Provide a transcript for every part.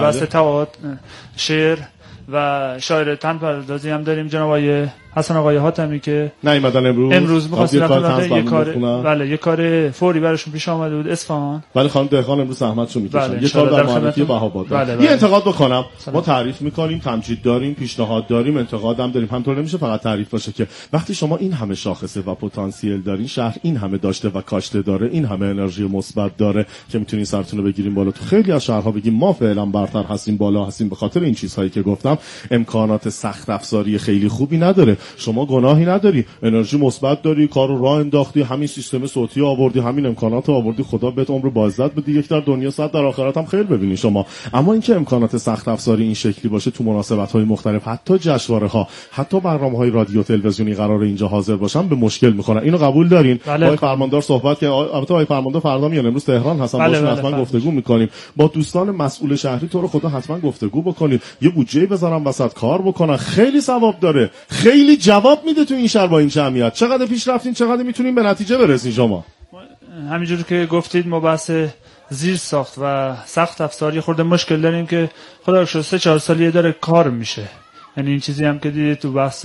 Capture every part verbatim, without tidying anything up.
بحث تئاتر، شعر و شاعر تن پردازی هم داریم جناب آقای حسن آقای حاتمی که نیومدن امروز امروز می‌خواستن یه کار بخونن. بله یه کار فوری براشون پیش اومده بود اصفهان. ولی خانم دهقان امروز زحمتشو می‌کشن. بله یه کار در معرفی بهاباد. بله بله. یه انتقاد بکنم. سلام. ما تعریف می‌کنیم، تمجید داریم، پیشنهاد داریم، انتقاد هم داریم. همونطور نمیشه فقط تعریف باشه که وقتی شما این همه شاخصه و پتانسیل دارین، شهر این همه داشته و کاشته داره، این همه انرژی مثبت داره که می‌تونین سرتون رو بگیریم بالا. تو خیلی از شهرها بگیم ما فعلا برتر هستیم، بالا هستیم به خاطر این چیزهایی که گفتم. امکانات سخت افزاری خیلی خوبی نداره. شما گناهی نداری، انرژی مثبت داری، کارو راه انداختی، همین سیستم صوتی آوردی، همین امکانات آوردی، خدا بهت عمر بازداد بده، یک در دنیا صد در آخرت هم خیر ببینی شما. اما اینکه امکانات سخت افزاری این شکلی باشه تو مناسبت‌های مختلف، حتی جشنواره‌ها، حتی برنامه‌های رادیو تلویزیونی قرار اینجا حاضر باشن، به مشکل می‌خورن. اینو قبول دارین؟ بله. آقای فرماندار صحبت که البته آقای فرماندار فردا میان، امروز تهران هستن، بله باشون بله حتما بله. گفتگو می‌کنیم. با دوستان مسئول شهری تو رو خدا حتما گفتگو بکنید، یه بودجه بذارن وسط کار بکنن، خیلی ثواب داره، خیلی جواب میده تو این شهر با این جمعیت. چقدر پیش رفتین، چقدر میتونین به نتیجه برسین شما؟ همینجوری که گفتید ما بحث زیر ساخت و سخت افزاری خورده مشکل داریم که خدا رو شکر سه چهار سالیه داره کار میشه. یعنی این چیزی هم که دیدید تو بحث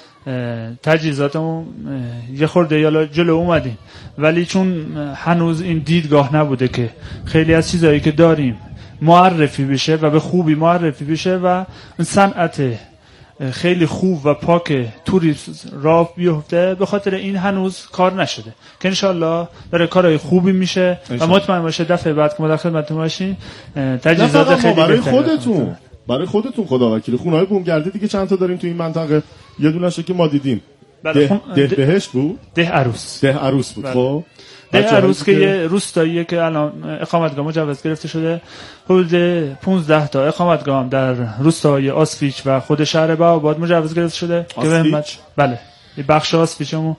تجهیزاتمون یه خورده یالا جلو اومدیم، ولی چون هنوز این دیدگاه نبوده که خیلی از چیزایی که داریم معرفی بشه و به خوبی معرفی بشه و این صنعت خیلی خوب و پاک توریسم راه بیفته، به خاطر این هنوز کار نشده که انشالله داره کارهای خوبی میشه و مطمئن باشه دفعه بعد که ما در خدمتتون باشیم تجهیزات خیلی برای خودتون برای خودتون خدا وکیل خونه‌های بومگردی دیگه چند تا داریم تو این منطقه، یه دونه‌شو که ما دیدیم ده, ده بهشت بود، ده عروس ده عروس بود. خب ده عروس که یه روستاییه که الان اقامتگاه مجوز گرفته شده، حدود پانزده تا اقامتگاه هم در روستای آسفیچ و خود شهر بهاباد مجوز گرفته شده که به همت بله یه بخش آسفیچمون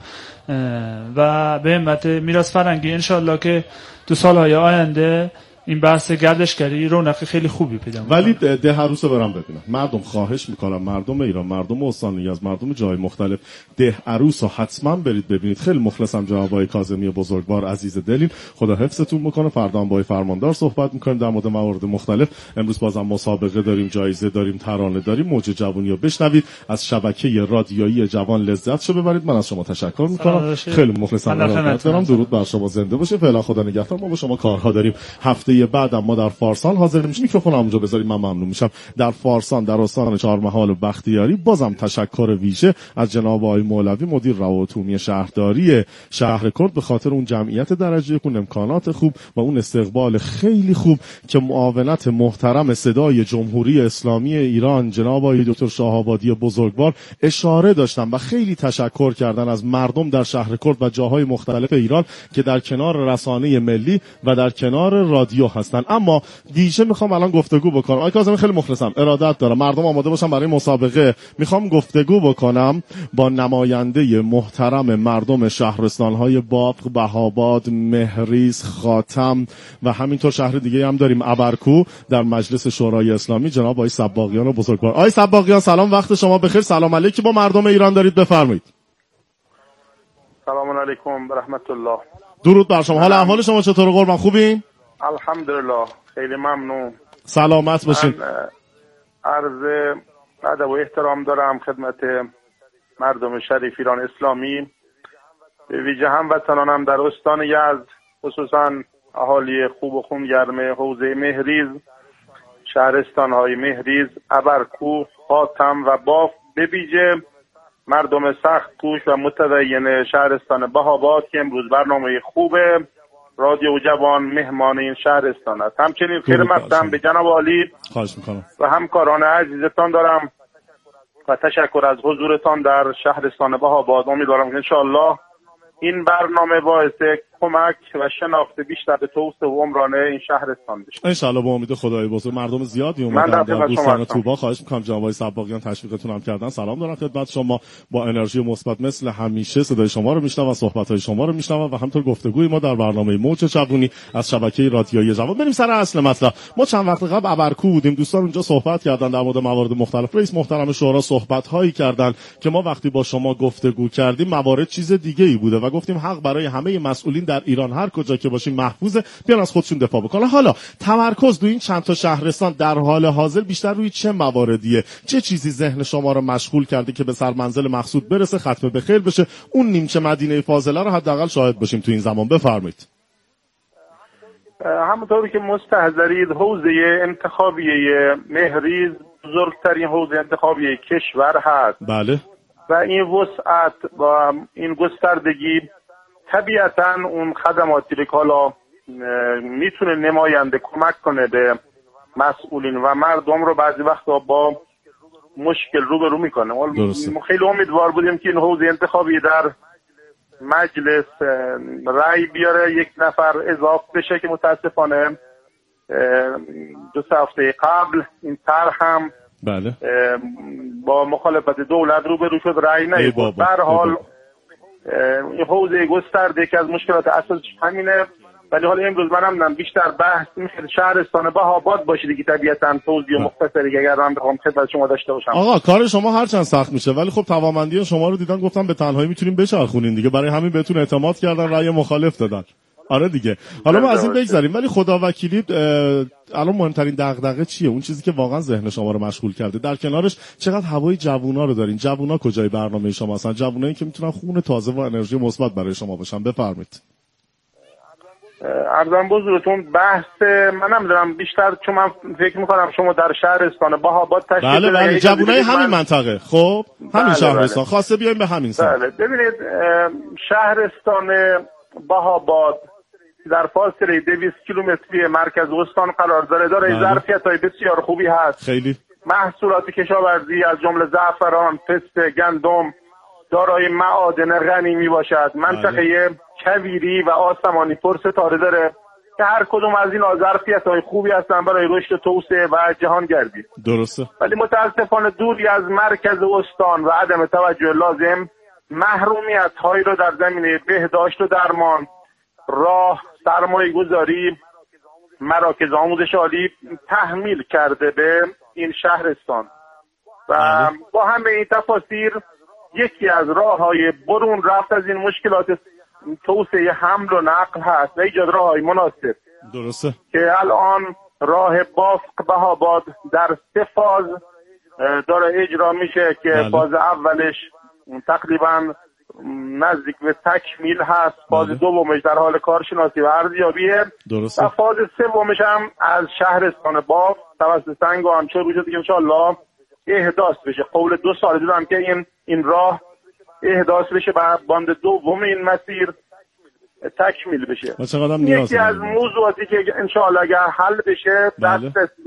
و به همت میراث فرهنگی انشالله که تو سالهای آینده این بحث گردشگری رونق خیلی خوبی پیدا می‌کنه. ولی ده, ده عروس رو برام ببینم. مردم خواهش میکنم، مردم ایران، مردم استان یزد، مردم جای مختلف، ده عروس رو حتما برید ببینید. خیلی مخلصم جناب آقای کاظمی بزرگوار عزیز دلین، خدا حفظتون بکنه. فردا هم با آقای فرماندار صحبت میکنیم در مورد موارد مختلف. امروز بازم مسابقه داریم، جایزه داریم، ترانه داریم. موج جوونی رو بشنوید، از شبکه رادیویی جوان لذت شو ببرید. من از شما تشکر میکنم، خیلی مخلصم. ارادت دارم. درود بر شما، زنده باشید. فعلا خدا نگهدار. ما با شما کارها داریم. هفته بعد ما در فارسان حاضر میشیم. میکروفون اونجا بذارید، من ممنون میشم. در فارسان در استان چهارمحال و بختیاری بازم تشکر ویژه از جناب آقای مولوی مدیر روابط عمومی شهرداری شهر کرد به خاطر اون جمعیت درجه یک، اون امکانات خوب و اون استقبال خیلی خوب که معاونت محترم صدای جمهوری اسلامی ایران جناب آقای دکتر شاه‌آبادی بزرگوار اشاره داشتن و خیلی تشکر کردن از مردم در شهر کرد و جاهای مختلف ایران که در کنار رسانه ملی و در کنار رادیو هستن. اما ویژه میخوام الان گفتگو بکنم. آقای کاظمی خیلی مخلصم، ارادت دارم، مردم آماده باشن برای مسابقه. میخوام گفتگو بکنم با نماینده محترم مردم شهرستان‌های باغ، بهاباد، مهریز، خاتم و همینطور شهر دیگه هم داریم، ابرکو، در مجلس شورای اسلامی جناب آقای صباغیان بزرگوار. آقای صباغیان سلام، وقت شما بخیر. سلام علیکم با مردم ایران دارید، بفرمایید. سلام علیکم و رحمت الله. درود بر شما. حال احوال شما چطوره قربان، خوبین؟ الحمدلله، خیلی ممنون. سلامت باشین. عرض ادب و احترام دارم خدمت مردم شریف ایران اسلامی، به ویژه هموطنانم در استان یزد، خصوصا اهالی خوب و خونگرم حوزه مهریز، شهرستان‌های مهریز، ابرکوه، خاتم و باف، به ویژه مردم سخت کوش و متدین شهرستان بهاباد که امروز برنامه خوب رادیو جوان مهمان این شهرستان است. همچنین خیر مقدم به جناب عالی و همکاران عزیزتان دارم و تشکر از حضورتان در شهرستان بهاباد. امیدوارم که انشاءالله این برنامه باعث کمک و شناخت بیشتر به توسعه و عمران این شهرستان بشه. ان شاءالله با امید خدای بزرگ. مردم زیادی اومدن در دوستان طوبا. خواهش می‌کنم جناب آقای صباغیان تشویقتون هم کردن. سلام دارم خدمت شما. با انرژی مثبت مثل همیشه صدای شما رو میشنوم و صحبت‌های شما رو میشنوم و همینطور گفتگوی ما در برنامه موج جوونی از شبکه رادیویی جوان. بریم سر اصل مطلب. ما چند وقت قبل ابرکو بودیم، دوستان اونجا صحبت کردن در مورد موارد مختلف. رئیس محترم شورا صحبت‌هایی کردن که ما وقتی با شما گفتگو کردیم موارد چیز دیگه‌ای بوده و گفتیم حق برای همه مسئولین در ایران هر کجا که باشیم محفوظه، بیان از خودشون دفاع بکنن. حالا تمرکز دو این چند تا شهرستان در حال حاضر بیشتر روی چه مواردیه؟ چه چیزی ذهن شما رو مشغول کرده که به سرمنزل مقصود برسه، ختم به خیر بشه، اون نیمچه مدینه فاضله رو حداقل شاهد باشیم تو این زمان؟ بفرمایید. همونطوری که مستحضرید حوزه انتخابیه مهریز بزرگترین حوزه انتخابی کشور هست. بله. و این وسعت و این گستردگی طبیعتاً اون خدماتی که حالا میتونه نماینده کمک کنه به مسئولین و مردم رو بعضی وقتا با مشکل روبرو میکنه. ما خیلی امیدوار بودیم که این حوزه انتخابی در مجلس رأی بیاره، یک نفر اضافه بشه که متاسفانه دو سه هفته قبل این طرح هم بله با مخالفت دولت روبرو شد، رأی نیاورد. به هر حال این حوزه گسترده که از مشکلات اساسش همینه، ولی حالا امروز من هم بیشتر بحث میشه شهرستان بهاباد باشه دیگه، طبیعتاً توضیح مختصری اگر من بخوام خدمت شما داشته باشم. آقا کار شما هرچند سخت میشه ولی خب توانمندی شما رو دیدن گفتم به تنهایی میتونیم بچرخونین دیگه، برای همین بهتون اعتماد کردن، رأی مخالف دادن. آره دیگه. حالا ما از این بگذریم، ولی خدا وکیلی الان مهمترین دغدغه چیه؟ اون چیزی که واقعا ذهن شما رو مشغول کرده. در کنارش چقدر هوای جوونا رو دارین؟ جوونا کجای برنامه شما هستن؟ جوونایی که میتونن خون تازه و انرژی مثبت برای شما باشن. بفرمایید. عرضم بزرگتون بحث من نمیدونم بیشتر، چون من فکر میکنم شما در شهرستان بهاباد تشریف بله بله جوونای همین من... منطقه خب همین بله شهرستان بله. خواسته بیایم به همین سمت. بله ببینید شهرستان بهاباد در فاصله دویست کیلومتری مرکز استان قرار داره، داره ظرفیت‌های بسیار خوبی هست. خیلی محصولات کشاورزی از جمله زعفران، پسته، گندم دارای معادن غنی می باشد. منطقه کویری و آسمانی پرستاره داره که هر کدوم از این ظرفیت‌های خوبی هستن برای رشد توسعه و جهانگردی. درسته. ولی متاسفانه دوری از مرکز استان و عدم توجه لازم محرومیت‌هایی رو در زمینه بهداشت و درمان، راه، سرمایه گذاری، مراکز آموزش عالی تحمیل کرده به این شهرستان و با همه این تفاسیر یکی از راه‌های برون رفت از این مشکلات توسعه حمل و نقل هست و ایجاد راه‌های مناسب. درسته. که الان راه بافق بهاباد در سه فاز داره اجرا میشه که بله. فاز اولش تقریباً نزدیک به تکمیل هست، فاز بله. دومش در حال کارشناسی و ارزیابیه. درسته. و فاز سومش هم از شهرستان باف توسط سنگان شروع شده که انشالله احداث بشه. قول دو سال دیدم که این این راه احداث بشه و باند دوم این مسیر تکمیل بشه. یکی از موضوعاتی که انشالله اگر حل بشه بله. دسترسی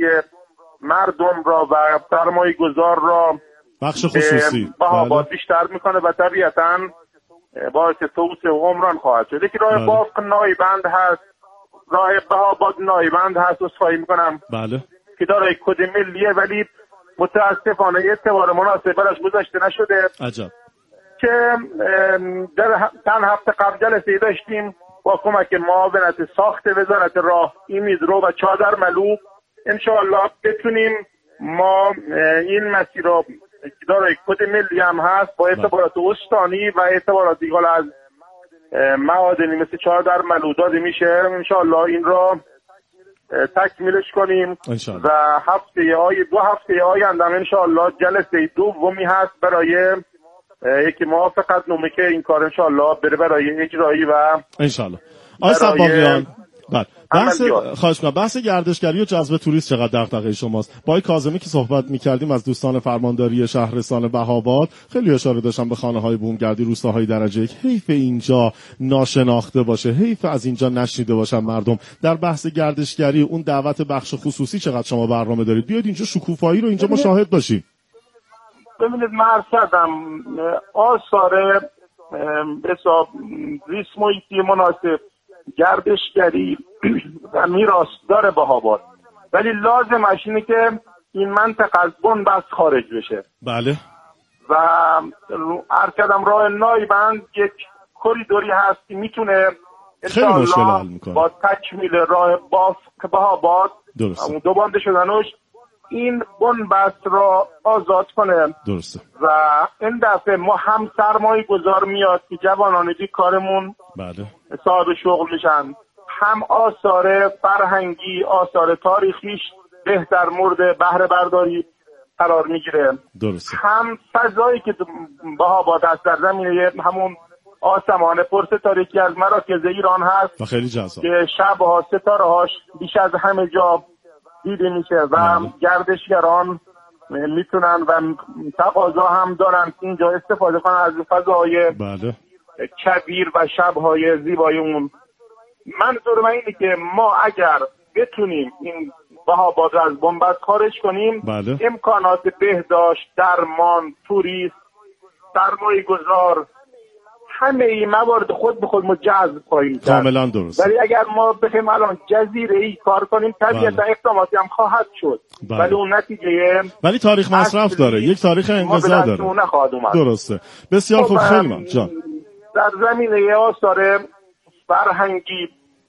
مردم را و سرمایه گذار را بخش خصوصی بهاباد بیشتر میکنه و طبیعتاً باعث توسعه و عمران خواهد شد. یکی راه بافق نایبند هست، راه بهاباد نایبند هست، اصخایی میکنم بله. که داره کد ملیه ولی متاسفانه اعتبار مناسب براش گذاشته نشده. عجب. که در چند هفته قبل جلسه داشتیم با کمک معاونت ساخت وزارت راه، ایمیدرو و چادرملو انشاءالله بتونیم ما این مسیر را دارای کد ملی هم هست با اعتبارات استانی و اعتباراتی که از معادنی مثل چادرملو داده میشه انشاءالله این را تکمیلش کنیم انشالله. و هفته آی دو هفته آینده انشاءالله جلسه دومی هست برای یکی موافقت نامه که این کار انشاءالله بره برای اجرایی و انشاءالله. آقای صباغیان بعد بحث خواهش می‌کنم بحث گردشگری و جذب توریست چقدر دغدغه شماست؟ با کاظمی که صحبت می‌کردیم از دوستان فرمانداری شهرستان بهاباد خیلی اشاره داشتم به خانه‌های بومگردی، روستاهای درجه یک. حیف اینجا ناشناخته باشه، حیف از اینجا نشنیده باشن مردم. در بحث گردشگری اون دعوت بخش خصوصی چقدر شما برنامه دارید؟ بیاید اینجا شکوفایی رو اینجا ما شاهد باشیم. ببینید مرصدم آثار حساب ریس محیطی مناسب، گردشگری و میراث داره بهاباد، ولی لازمش اینه که این منطقه از بنبست خارج بشه. بله. و ارکدم راه نایبند یک کوریدوری هست که میتونه انشاءالله با تکمیل راه بافق بهاباد اون دو بانده شدنش این بنبست را آزاد کنه. درسته. و این دفعه ما هم سرمایه گذار میاد که جوانان بیکارمون بله صاحب شغل میشن، هم آثار فرهنگی آثار تاریخیش بهتر مورد بهره برداری قرار میگیره. درسته. هم فضایی که بهاباد است در زمینه همون آسمان پرستاره که از مراکز ایران هست و خیلی جذاب که شبها ستاره هاش بیش از همه جا دیده میشه و بله. گردشگران میتونن و تقاضا هم دارن که اینجا استفاده کنن از فضای بله کبیر و شبهای زیبای اون. منظور من اینه که ما اگر بتونیم این بهاباد رو از بنبست خارج کنیم بله. امکانات بهداشت، درمان، توریست، سرمایه گذار، همه این موارد خود به خود ما جذب خواهیم کرد. کاملا درست. ولی اگر ما بخوایم الان جزیره ای کار کنیم طبیعتا بله. اقداماتی هم خواهد شد. بله. ولی اون نتیجه ولی تاریخ مصرف داره، یک تاریخ انقضا داره. درسته. بسیار خوب. خیلی ممنون جان. در زمینه آثار فرهنگی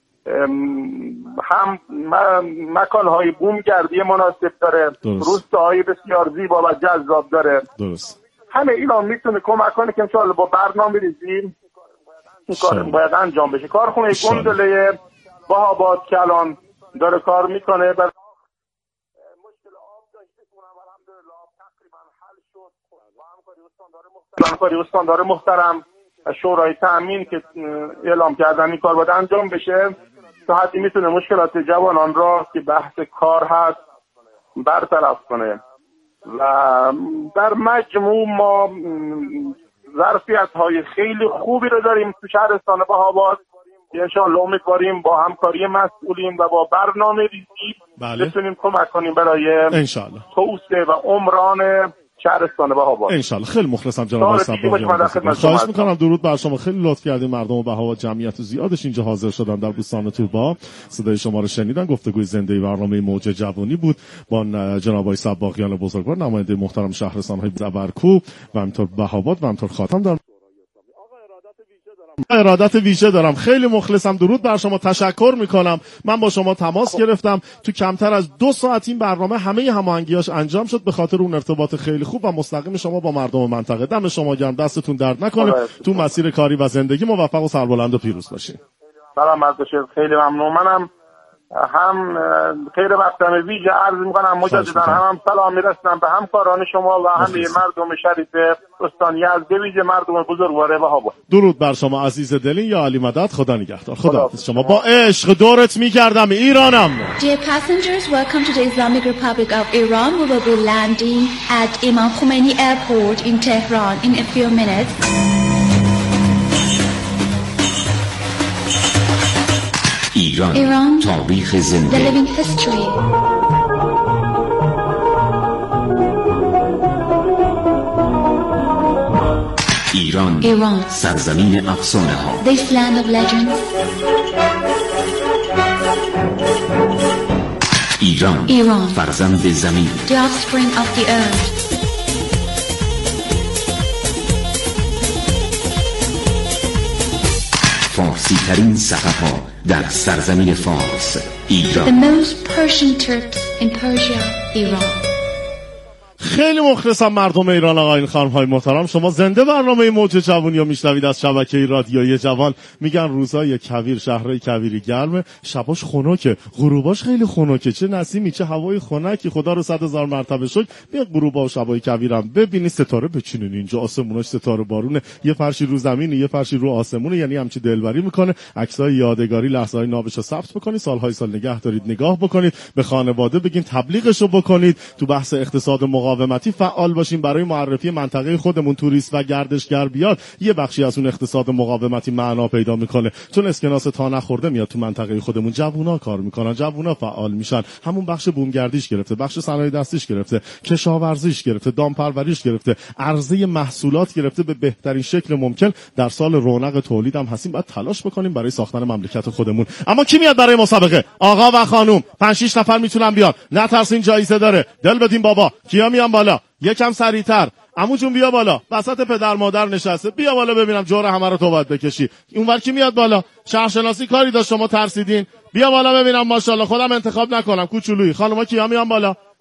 هم مکان‌های بومگردی مناسب داره، روستاهای بسیار زیبا و جذاب داره. درست. همه اینا میتونه کمک کنه که انشاءالله با برنامه ریزی این کار باید انجام بشه. کارخونه گندله بهاباد که الان داره کار میکنه بر مشکل آب داشته کنم و الحمدلله آب تقریبا حل شد با همکاری استاندار محترم همکاری استاندار محترم و شورای تامین که اعلام کردن این کار باید انجام بشه تا حدی میتونه مشکلات جوانان را که بحث کار هست برطرف کنه. و در مجموع ما ظرفیت های خیلی خوبی رو داریم تو شهرستان بهاباد که انشاءالله امیدواریم با همکاری مسئولین و با برنامه ریزی بله. بتونیم کمک کنیم برای انشاءالله توسعه و عمران شهرستان بهاباد. انشالله. خیلی مخلصم جناب صباغیان. خواهش میکنم. درود بر شما. خیلی لطف کردین. مردم بهاباد جمعیت زیادش اینجا حاضر شدن در بوستان طوبا. صدای شما رو شنیدن. گفتگوی زنده برنامه موج جوانی بود با جناب آقای صباغیان بزرگوار نماینده محترم شهرستان های زبرکو و همینطور بهاباد و همینطور خاتم دارم. ارادت ویژه دارم. خیلی مخلصم. درود بر شما. تشکر میکنم. من با شما تماس گرفتم. تو کمتر از دو ساعت این برنامه همه هماهنگیاش انجام شد به خاطر اون ارتباط خیلی خوب و مستقیم شما با مردم منطقه. دم شما گرم. دستتون درد نکنه. تو مسیر کاری و زندگی موفق و سربلند و پیروز باشین. سلامت باشید. خیلی ممنون. منم هم خیر وقتم ویژه عرض میکنم مجددا هم, هم سلام میرسونم به همکاران شما و همه مردم شریف استان یزد به ویژه مردم بزرگوار بهاباد. درود بر شما عزیز دلین. یا علی مدد. خدا نگهدار. خدا حافظ. شما با عشق دورت میگردم ایرانم. Dear passengers, welcome to the Islamic Republic of Iran. We will be landing at Imam Khomeini Airport in Tehran in a few minutes. ایران, ایران تاریخ زنده. The living history. ایران, ایران سرزمین افسانه ها. This land of legends. ایران, ایران فرزند زمین. The offspring of the earth. فارسی ترین صفحه در سرزمین فارس. ایران. The most Persian Turks in Persia. ایران. خیلی مخلصم مردم ایران. آقایان خانم‌های محترم، شما زنده برنامه موج جوانی رو میشنوید از شبکه رادیویی جوان. میگن روزای کویر شهرهای کویری گرمه، شباش خنکه، غروباش خیلی خنکه. چه نسیمی، چه هوای خنکی. خدا رو صد هزار مرتبه شکر. بیا غروبا و شبای کویرم ببینید. ستاره بچینین اینجا، آسموناش ستاره بارونه، یه فرشی رو زمینه، یه فرشی رو آسمونه، یعنی همچی دلبری میکنه. عکسای یادگاری، لحظه‌های نابشو ثبت بکنید، سالهای سال نگه دارید، نگاه بکنید، به خانواده بگین تبلیغشو بکنید. تو بحث اقتصاد مقاومتی فعال باشیم برای معرفی منطقه خودمون. توریست و گردشگر بیاد، یه بخشی از اون اقتصاد مقاومتی معنا پیدا میکنه، چون اسکناس تا نخورده میاد تو منطقه خودمون. جوونا کار میکنن، جوونا فعال میشن. همون بخش بومگردیش گرفته، بخش صنایع دستیش گرفته، کشاورزیش گرفته، دامپروریش گرفته، عرضه محصولات گرفته. به بهترین شکل ممکن در سال رونق تولید هم هستیم. باید تلاش بکنیم برای ساختن مملکت خودمون. اما کی میاد برای مسابقه؟ آقا و خانوم پنج شش نفر میتونن بیان. نترسین، جایزه داره. دل بدین بابا. کیا میان بالا؟ یکم سریعتر. عمو جون بیا بالا. وسط پدر مادر نشسته. بیا بالا ببینم جور همه رو تو باید بکشی. اونور کی میاد بالا؟ شهرشناسی کاری داشت شما ترسیدین. بیا بالا ببینم. ماشاءالله. خودم انتخاب نکنم، کوچولویی. خانوما کیا میان بالا؟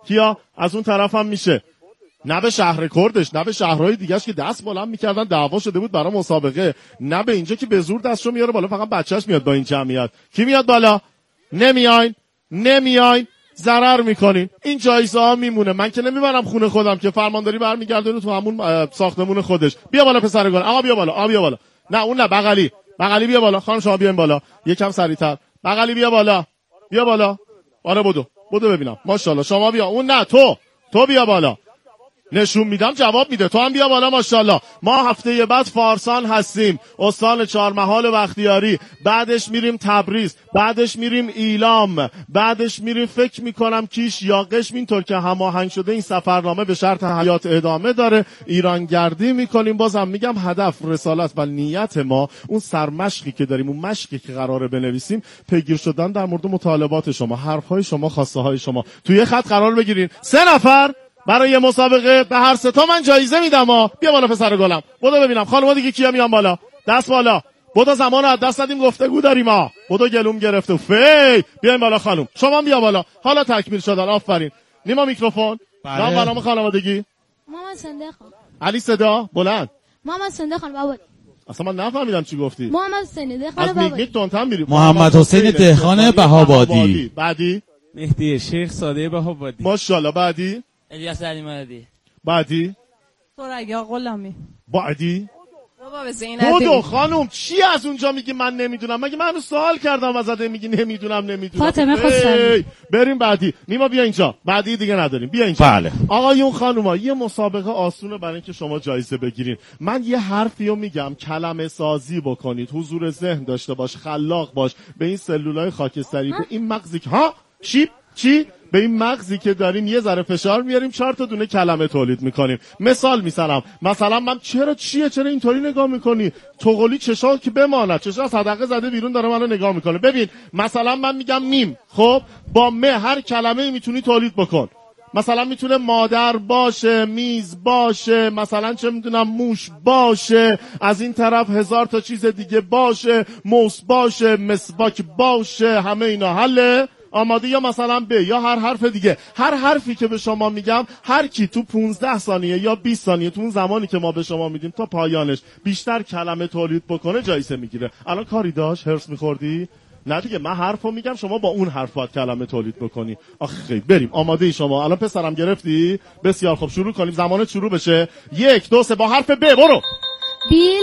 کیا از اون طرف هم میشه. نه به شهر کردش، نه به شهرهای دیگهش که دست بلند میکردن دعوا شده بود برای مسابقه، نه به اینجا که به زور دستشو میاره بالا، فقط بچهش میاد با این جمعیت. کی میاد بالا؟ نمیاین نمیاین ضرر میکنین. این جایزه ها میمونه. من که نمیبرم خونه خودم که، فرمانداری برمیگردونه تو همون ساختمون خودش. بیا بالا پسر گل. آقا بیا بالا. آقا بیا بالا. نه اون نه، بغلی بغلی بیا بالا. خانم شما بیاین بالا یکم سریعتر. بغلی بیا بالا. بیا بالا. آره بدو بدو ببینم. ماشاءالله شما بیا. اون نه، تو تو بیا بالا. نشون میدم جواب میده. تو هم بیا بالا. ماشاءالله. ما هفته بعد فارسان هستیم، استان چهارمحال و بختیاری، بعدش میریم تبریز، بعدش میریم ایلام، بعدش میریم فکر میکنم کیش یا قشم. اینطور که هماهنگ شده این سفرنامه به شرط حیات ادامه داره. ایران گردی میکنیم. بازم میگم هدف، رسالت و نیت ما، اون سرمشقی که داریم، اون مشقی که قراره بنویسیم، پیگیر شدن در مورد مطالبات شما، حرفهای شما، خواسته های شما. توی خط قرار بگیرین. سه نفر برای یه مسابقه، به هر سه تا من جایزه میدم. ها بیا بالا پسر گلم. بدو ببینم خانوما دیگه کیا میان بالا. دست بالا. بدو زمان از دست ندیم، گفتگو داریم. ها بدو گلوم گرفته. فی بیاین بالا خانم. شما بیا بالا. حالا تکمیل شدن. آفرین. نیما میکروفون. نام برنامه خانوادگی. محمد صندوق خان. علی صدا بلند. محمد صندوق خان بابا. اصلا من نفهمیدم چی گفتی. محمد صندوق خان بابا. از میگی تونتم میری. محمد حسین دهخان بهابادی. بعدی مهدی شیخ ساده بهابادی. ماشاءالله. بعدی الیاس علی مهدی. بعدی سریا غلامی. بعدی بابا به زینت. دو خانم چی از اونجا میگی من نمیدونم؟ مگه من سوال کردم ازت میگی نمیدونم نمیدونم. فاطمه خسروی. بریم بعدی. نیما بیا اینجا. بعدی دیگه نداریم. بیا اینجا. بله. آقایون خانوما، یه مسابقه آسونه برای اینکه شما جایزه بگیرین. من یه حرفیو میگم، کلمه سازی بکنید، حضور ذهن داشته باش، خلاق باش. به این سلولای خاکستری، به این مغزی که ها چی چی به این مغزی که داریم یه ذره فشار میاریم، چهار تا دونه کلمه تولید میکنیم. مثال میزنم. مثلا من چرا چیه چرا اینطوری نگاه میکنی؟ توقلی چشا که بماند، چشا صدقه زده بیرون داره منو نگاه میکنه. ببین مثلا من میگم میم، خب با م هر کلمه میتونی تولید بکن. مثلا میتونه مادر باشه، میز باشه، مثلا چه میدونم موش باشه، از این طرف هزار تا چیز دیگه باشه، موس باشه، مسواک باشه، همه اینا حله. آماده؟ یا مثلا ب یا هر حرف دیگه. هر حرفی که به شما میگم، هر کی تو پونزده ثانیه یا بیست ثانیه تو اون زمانی که ما به شما میدیم تا پایانش بیشتر کلمه تولید بکنه جایزه میگیره. الان کاری داشت هرس میخوردی؟ نه دیگه، من حرفو میگم شما با اون حرف باید کلمه تولید بکنی. آخه بریم. آماده ای شما؟ الان پسرم گرفتی؟ بسیار خوب، شروع کنیم. زمانت شروع بشه. یک دو سه با حرف ب. برو. بیل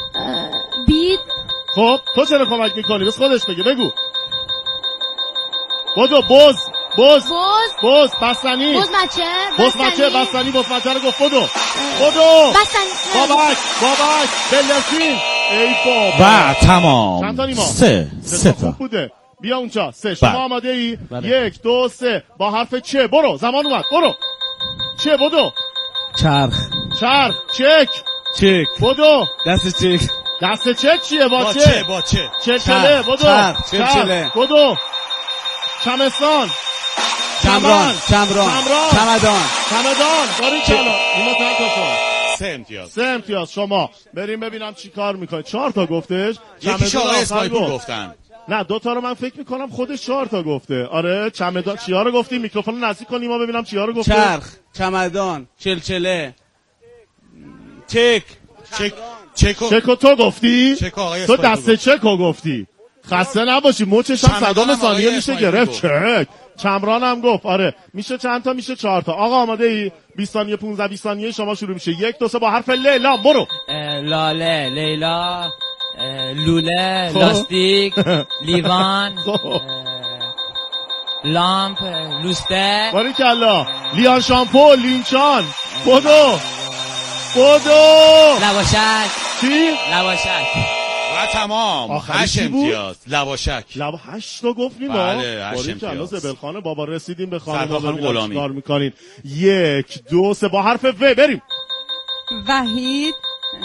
بید. خب تو چرا کمک میکنی؟ بس خودش بگه. بگو. بدو. بز بز بز بستنی. بز بچه بز بچه بستنی. بز بچه رو گفت. بدو بدو بستنی. بابک بابک بلسین. ای بابا. و تمام. چند تا نیما؟ سه سه تا خوب بوده. بیا اونجا. سه. شما آماده ای؟ یک دو سه با حرف چه. برو. زمان اومد. برو. چه. بدو. چرخ. چرخ. چک. چک. بدو. دست چک. دست چک چیه؟ با, با چه؟ چه با چه چلچله. بدو. چرخ. چلچله. بدو. چمستان. چمران. چمران. چمدان. چمدان. باری کلا. اینا چند تا شما؟ سه امتیاز. سه امتیاز. شما بریم ببینم چی کار میکنید. چهار تا گفتش. یکیش آقای اسماعیل گفتن. نه دو تا رو من فکر میکنم خودش چهار تا گفته. آره چمدان. چیا رو گفتی؟ میکروفون نزدیک کنیم ما ببینم چیا رو گفته. چرخ. چمدان. چلچله. چک. چک. چکو چکو تو گفتی؟ چک آقای تو اسماعیل دست چکو گفتی. خسته نباشی. موچش هم صدام ثانیه میشه گرفت. چک. چمران هم گفت. آره میشه چند تا؟ میشه چهار تا. آقا آماده ای؟ بیست ثانیه پانزده بیست ثانیه شما شروع میشه. یک دو سه با حرف لیلا. برو. لاله لیلا لوله لاستیک لیوان لامپ لوسته. باریکلا. لیان شامپو. لینچان. بدو بدو. لواشک. چی؟ لواشک. و تمام. هشت امتیاز. لواشک. لب هشت تا گفتیم. بله هشت امتیاز. زبلخانه بابا رسیدیم به خانم. سرکار خانم غلامی. کار میکنین. یک دو سه با حرف و. بریم. وحید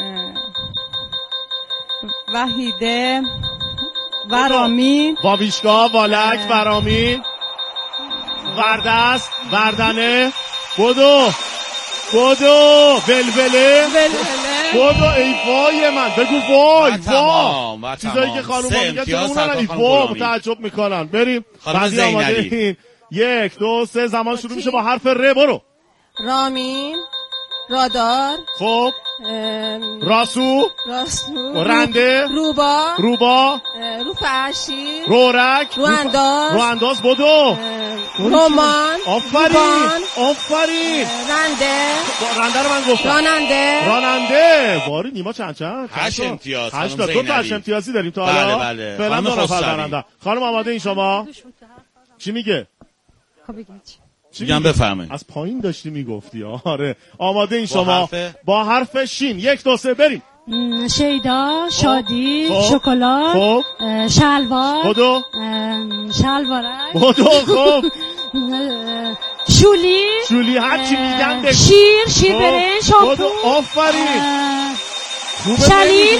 وحیده ورامین. واویشکا. والک. ورامین. وردست. وردنه. بدو بدو. ولوله. بدو. ای وای من. بگو وای وای. چیزایی که خانوما میگن چون اونها ای وای تعجب میکنن. بریم. بعدی آماده این. یک دو سه زمان شروع میشه با حرف ر. برو. رامین، رادار، خب راسو، راسو، رنده، روبا، روبا، روفرشی، رورک، روانداز، روانداز. بدو. رمان، آفرین آفرین. رنده، رنده رو من گفتم. راننده، راننده. باری نیما چند چند؟ هشت امتیاز. هشت تا. دو تا هشت امتیازی داریم تا حالا. بله بله. فعلا دو نفر برنده. خانم آماده این شما؟ چی میگه؟ میگم بفرمایید. از پایین داشتی میگفتی. آره آماده این شما؟ با حرف شین. یک دو سه بریم. شیدا، شادی، خب. شکلات، خب. شلوار، بدو. شلوارک، بدو. خب شولی، شولی هر چی میگن بگو. شیر، شیر برنج، شامپو، آفرین. شلیک،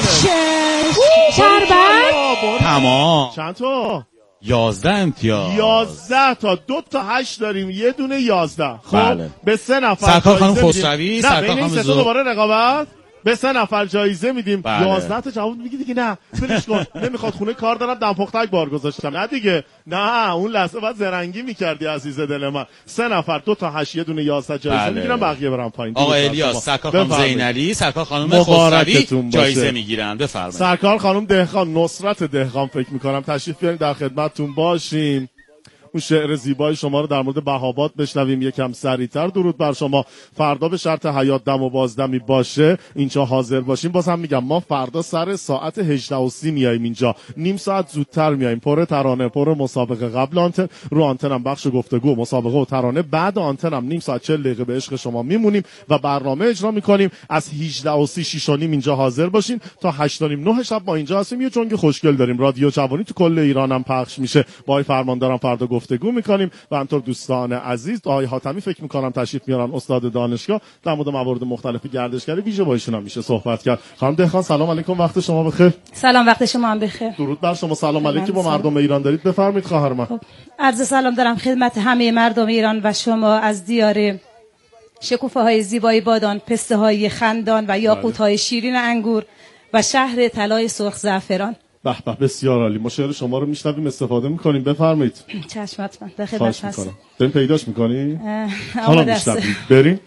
شربت. تمام. چند تا؟ یازده امتیاز. یازده تا. دو تا هشت داریم، یه دونه یازده. خب بله. به سه نفر سرکار خانم جایزه خسروی، میدیم. نه سرکار بین این خانم سه تا زو- دوباره رقابت. به سه نفر جایزه میدیم. بله. یازده تا جواب میگی دیگه نه فلش کن. نمیخواد خونه کار دارم دم پختک بار گذاشتم. نه دیگه نه اون لحظه بعد زرنگی میکردی عزیز دل من. سه نفر دو تا هشت یه دونه یازده جایزه بله. میگیرن، بقیه برام پایین. آقا الیاس، سرکار خانم بفرمایید. زینالی، سرکار خانم خسروی مبارکتون باشه. جایزه میگیرن. بفرمایید. سرکار خانم دهقان، نصرت دهقان فکر میکنم تشریف بیارید در خدمتتون باشیم. اون شعر زیبای شما رو در مورد بهاباد بشنویم یکم سریعتر. درود بر شما. فردا به شرط حیات دم و بازدمی باشه اینجا حاضر باشیم. باز هم میگم ما فردا سر ساعت هجده و سی میایم اینجا، نیم ساعت زودتر میایم. پر ترانه، پر مسابقه. قبل آنتن رو آنتنم بخش گفتگو، مسابقه و ترانه. بعد آنتنم نیم ساعت چهل دقیقه به عشق شما میمونیم و برنامه اجرا میکنیم. از هجده و سی شش و نیم اینجا حاضر باشین تا هشت و نیم نه شب ما اینجا هستیم. یه چونگ خوشگل داریم. رادیو جوانی تو کل ایران هم پخش میشه. با آقای فرماندارم فردا گفتگو میکنیم و همینطور دوستان عزیز آقای حاتمی فکر میکنم تشریف میارن، استاد دانشگاه، در مورد موارد مختلف گردشگری ویژه با ایشون هم میشه صحبت کرد. خانم دهقان سلام علیکم، وقت شما بخیر. سلام، وقت شما هم بخیر. درود بر شما. سلام علیکم با مردم ایران دارید. بفرمایید خواهر من. خب عرض سلام دارم خدمت همه مردم ایران و شما از دیار شکوفه های زیبای بادان، پسته های خندان و یاقوت های شیرین انگور و شهر طلای سرخ زعفران. به به بسیار عالی. ما شعر شما رو میشنویم، استفاده میکنیم. بفرمایید. چشم حتما در خدمت هستم. دارین پیداش میکنی؟ حالا میشنویم. بریم.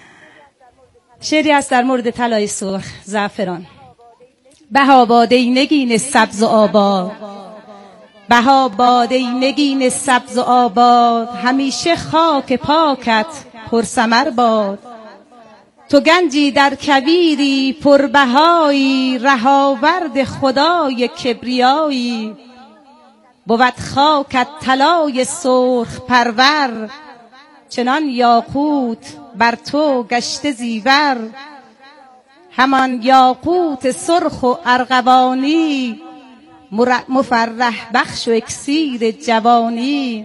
شعری است در مورد طلای سرخ زعفران. بها باد ای نگین سبز و آباد، بها باد ای نگین سبز و آباد، همیشه خاک پاکت پرثمر باد. تو گنجی در کویری پربهایی، رهاورد خدای کبریایی. بود خاکت طلای سرخ پرور، چنان یاقوت بر تو گشته زیور. همان یاقوت سرخ و ارغوانی، مفرح بخش و اکسیر جوانی.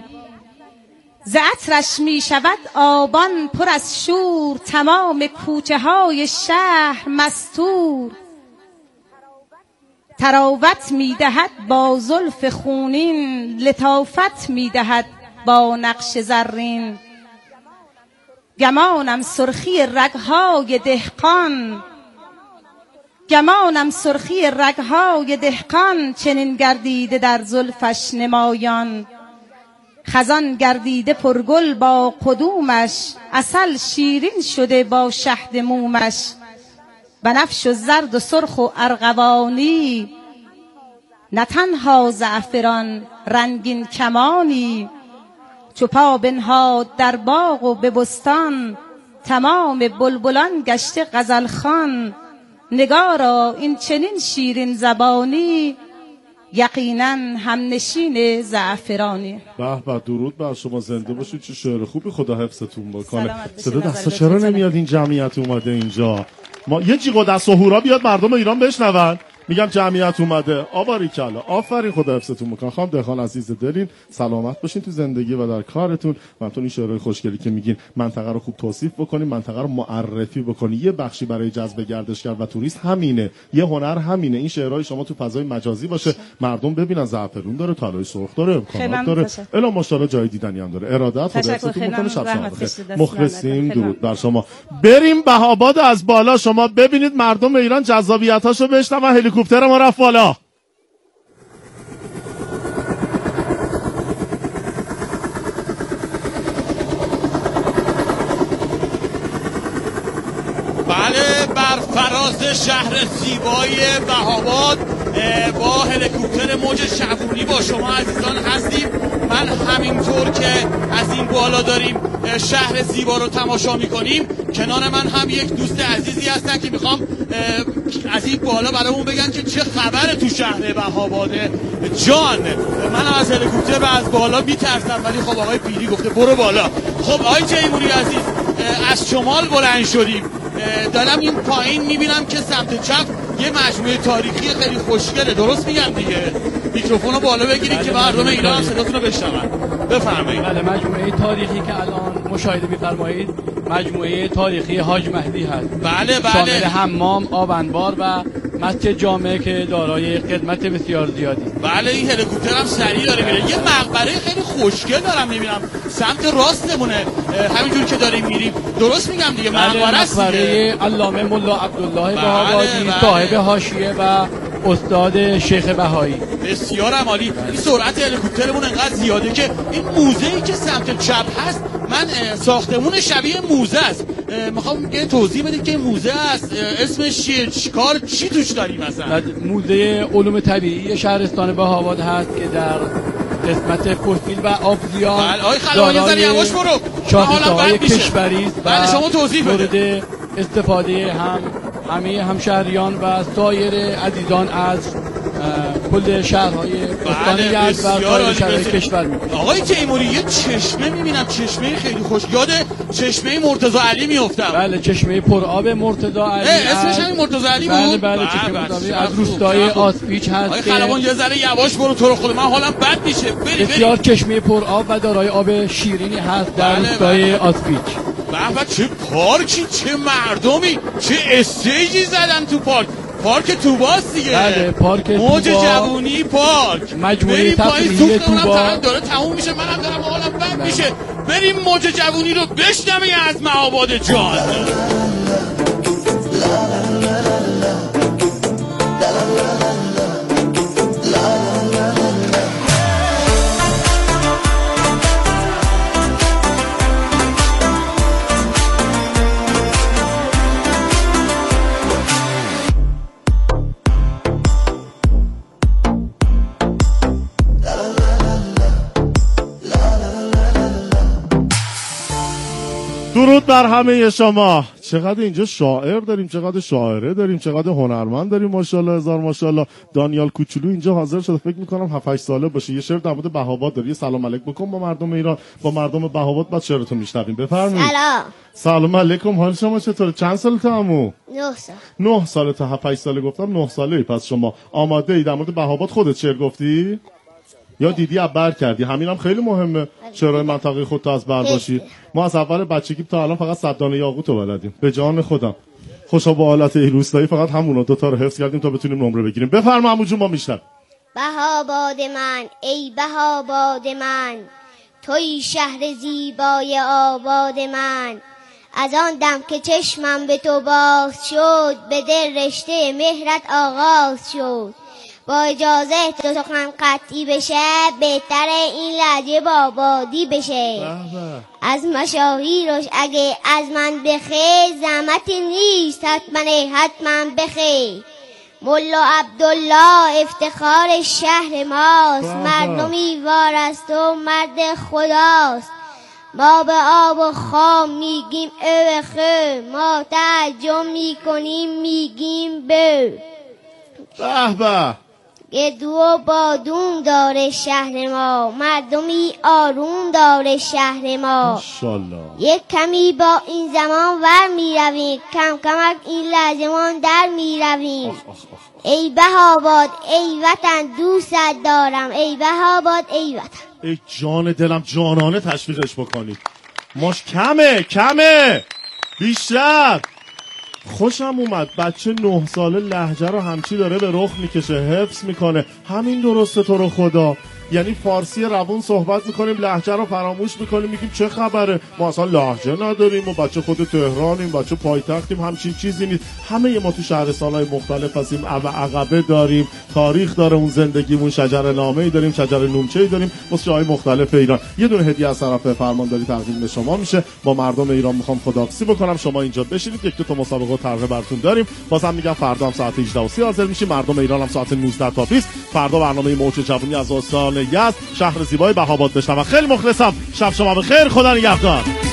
ز عطرش می شود آبان پر از شور، تمام کوچه های شهر مستور. تراوت می دهد با زلف خونین، لطافت می دهد با نقش زرین. گمانم سرخی رگهای دهقان، گمانم سرخی رگهای دهقان، چنین گردیده در زلفش نمایان. خزان گردیده پرگل با قدومش، عسل شیرین شده با شهد مومش. بنفش و زرد و سرخ و ارغوانی، نه تنها زعفران رنگین کمانی. چو پا بنهاد در باغ و به بستان، تمام بلبلان گشته غزل خوان. نگارا این چنین شیرین زبانی، یقینا همنشین زعفرانی. به به درود بر شما، زنده باشید. چه شعر خوبی، خدا حفظتون بکنه. صدا دستا چرا نمیاد این جمعیت اومده اینجا؟ ما یه جیغ و دست و هورا بیاد مردم ایران بشنون. میگم جمعیت اومده. آباری کلا، آفرین، خدا حفظتون بکنه. خانم دهقان عزیز دلین، سلامت باشین تو زندگی و در کارتون. منتون این شعرهای خوشگلی که میگین منطقه رو خوب توصیف بکنین، منطقه رو معرفی بکنین. یه بخشی برای جذب گردشگر و توریست همینه، یه هنر همینه. این شعرهای شما تو فضای مجازی باشه، مردم ببینن زعفرون داره، طلای سرخ داره، امکانات داره، الا ماشاءالله جای دیدنی هم داره. ارادت، خدا حفظتون بکنه. شب شما بخیر. مخلصیم. درود بر شما. بریم بهاباد از بالا شما ببینید مردم ایران جذابیتاشو بشنون. هلیکوپتر ما رفت بالا. بله، بر فراز شهر زیبای بهاواد با هلیکوپتر موج شبونی با شما عزیزان هستیم. من همینطور که از این بالا داریم شهر زیبا رو تماشا میکنیم، کنار من هم یک دوست عزیزی هستن که میخوام از این بالا برامون بگن که چه خبره تو شهر بهاواده. جان، من از هلیکوپتر و از بالا میترسم، ولی خب آقای پیری گفته برو بالا. خب آقای تیموری عزیز، از شمال بلند شدیم، دارم این پایین میبینم که سمت چپ یه مجموعه تاریخی خیلی خوشگله، درست میگم دیگه؟ میکروفون رو بالا بگیرید که مردم ایران صداتون رو بشنون. بفرمایید. بله، مجموعه تاریخی که الان مشاهده می‌فرمایید مجموعه تاریخی حاج مهدی هست. بله بله. شامل حمام، آب انبار و مسجد جامع که دارای خدمت بسیار زیادی. بله، این هلیکوپتر هم سریع داره میره. یه مقبره خیلی خوشگل دارم میبینم سمت راستمونه، همینجور که داریم میریم. درست میگم دیگه؟ مقبره است دیگه. مقبره علامه ملا عبدالله بهاوادی، بله صاحب حاشیه و استاد شیخ بهایی. بسیار عالی. این سرعت هلیکوپترمون انقدر زیاده که این موزه‌ای که سمت چپ هست، من ساختمون شبیه موزه است. میخوام یه توضیح بدید که موزه است، اسمش چیه، چیکار چی توش داریم مثلا؟ موزه علوم طبیعی شهرستان بهاواد هست که در قسمت فسیل و آبزیان بله. آقای خلبان یه ذره یواش برو، شاخصه‌های کشوری است. بله شما توضیح بده. مورد استفاده هم همه همشهریان و سایر عزیزان از کل شهرهای استان یزد و سایر شهرهای کشور می‌کنه. آقای تیموری، یه چشمه می‌بینم، چشمه خیلی خوش، یاد چشمه مرتضی علی میافتم. بله، چشمه پرآب مرتضی علی. اسمش همین مرتضی علی بود؟ بله بله، چشمه مرتضی از روستای آسپیچ هست. آقای خلبان یه ذره یواش برو، تو رو خود من حالم بد میشه. بری بسیار چشمه پرآب و دارای آب شیرینی هست در روستای آسپیچ. به چه پارکی، چه مردمی، چه استیجی زدن تو پارک. پارک توباست دیگه. بله، پارک موج جوونی پارک. مجموعه تفریحی توبا داره تموم میشه، منم دارم حالم بد میشه. بریم موج جوونی رو بشنویم از معابد جان. درود بر همه شما. چقدر اینجا شاعر داریم، چقدر شاعره داریم، چقدر هنرمند داریم، ماشاءالله هزار ماشاءالله. دانیال کوچولو اینجا حاضر شده، فکر میکنم هفت هشت ساله باشه، یه شعر در مورد بهاواد داره. یه سلام علیک بکن با مردم ایران، با مردم بهاواد، بعد شعرتو میشنویم. بفرمایید. سلام. سلام علیکم، حال شما چطوره؟ چند سالته عمو؟ نه سال. نه سالته. هفت هشت ساله گفتم، نه ساله ای. پس شما آماده ای در مورد بهاواد خودت شعر گفتی؟ یا دیدی ابر کردی؟ همین هم خیلی مهمه، شعرهای منطقه خودت از بر باشی. ما از اول بچگی تا الان فقط صد دانه یاقوت رو بلدیم، به جان خودم. خوشا با حالت این روستایی فقط همونا دوتا رو حفظ کردیم تا بتونیم نمره بگیریم. بفرما عمو جون، ما میشنم. بهاباد من، ای بهاباد من، توی شهر زیبای آباد من. از آن دم که چشمم به تو باز شد، به دل رشته مهرت آغاز شد. با اجازه تو سخن قطعی بشه، بهتره این لهجه بابادی بشه. از مشاهیرش اگه از من بخی، زحمتی نیست حتما حتما بخی. ملا عبدالله افتخار شهر ماست، مردمی وارست و مرد خداست. ما به آب و خام میگیم او خه، ما تعجب میکنیم میگیم به. به به. گدو و بادون داره شهر ما، مردمی آروم داره شهر ما. ماشاءالله. یک کمی با این زمان ور می رویم، کم کمک این لحظمان در می رویم. ای بهاواد ای وطن دوست دارم، ای بهاواد ای وطن. ای جان دلم، جانانه تشویقش بکنید. ماش کمه کمه بیشتر. خوشم اومد. بچه نه ساله لهجه رو همچی داره به رخ میکشه، حفظ میکنه. همین درسته تو رو خدا. یعنی فارسی روون صحبت میکنیم، لهجه رو فراموش میکنیم، میگیم چه خبره، ما اصلا لهجه نداریم و بچه خود تهرانیم، بچه پایتختیم، همچین چیزی نیست. همه ما تو شهرستان‌های مختلف هستیم، عقبه داریم، تاریخ داره اون زندگیمون، شجره‌نامه‌ای داریم، شجره نومچه‌ای داریم، واسه جاهای مختلف ایران. یه دونه هدیه از طرف فرمانداری تقدیم به شما میشه. با مردم ایران میخوام خداحافظی بکنم، شما اینجا بشینید، یک دو تا مسابقه و طرح براتون داریم. بازم میگم فردا هم ساعت هجده و سی حاضر میشیم، مردم ایران هم ساعت نوزده تا بیست. فردا برنامه موج جوونی از استان یزد، شهر زیبای بهاباد بشنوم. خیلی مخلصم، شب شما بخیر، خدا نگهدار.